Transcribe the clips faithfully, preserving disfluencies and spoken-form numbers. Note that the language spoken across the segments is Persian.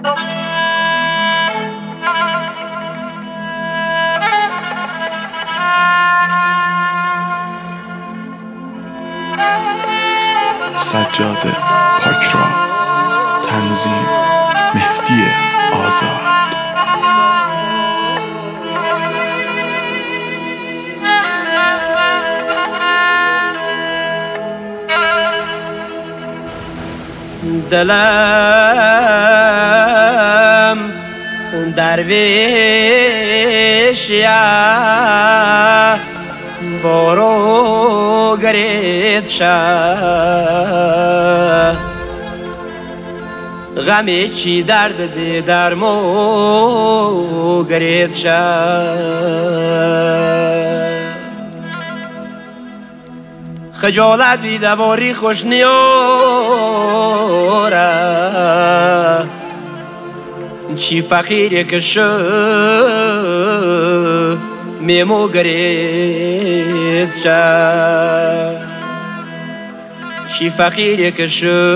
سجاده پاکرا. تنظیم مهدی آزاد. دلم درویشیا برو گرید شه، غمی چی درد بی درمو گرید شه. خجالت بی دواری خوش نیاره، چی فقیری که شو میمو گرید شه، چی فقیری که شو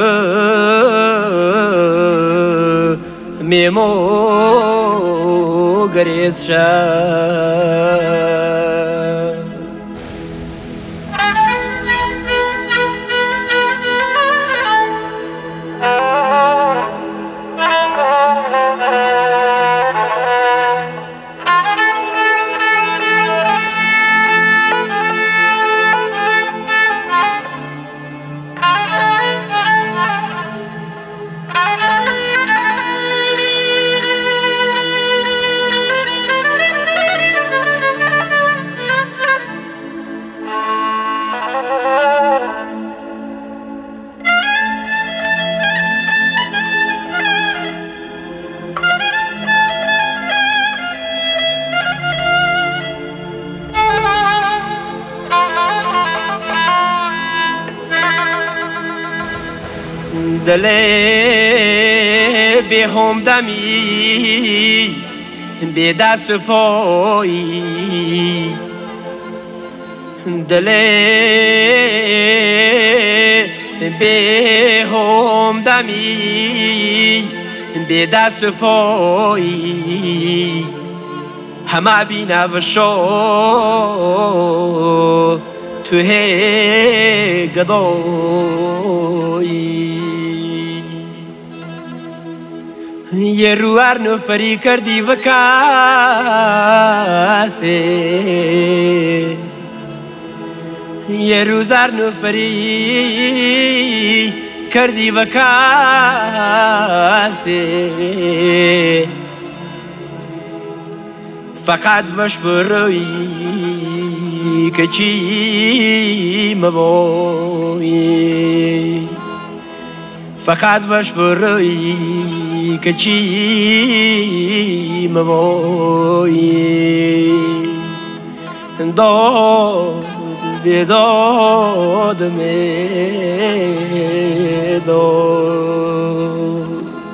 میمو گرید شه. دلی بی همدمی بی دست و پایی، دلی بی همدمی بی دست و پایی، همه بی نوشو تو هی گدایی. یه رو هر نفری کردی و کسی، یه روز هر نفری کردی و کسی، فقط وش بروی که چی مبایی، فقط وش بروی که چی مبایی. داد بیداد میداد.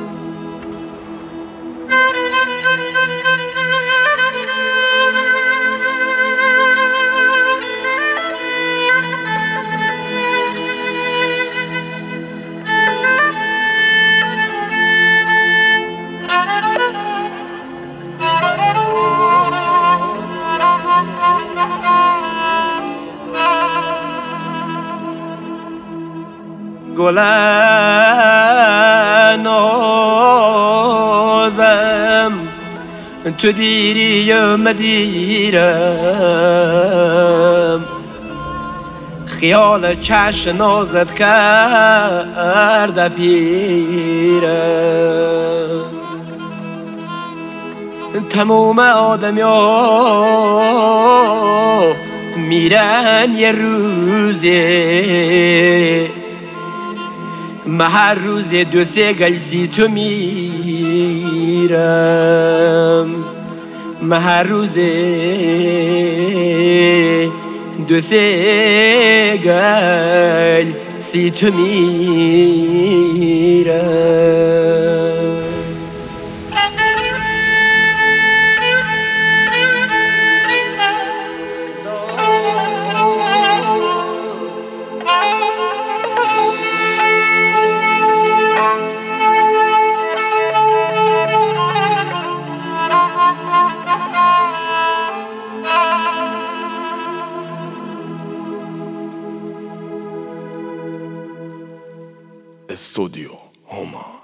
گل نازم تو دیری و مدیرم، خیال چش نازت کرده پیرم. تموم آدم ها میرن یه روزی، من هر روز دو سه گلسی تو میرم، من هر روز دو سه گلسی تو میرم. استودیو هما.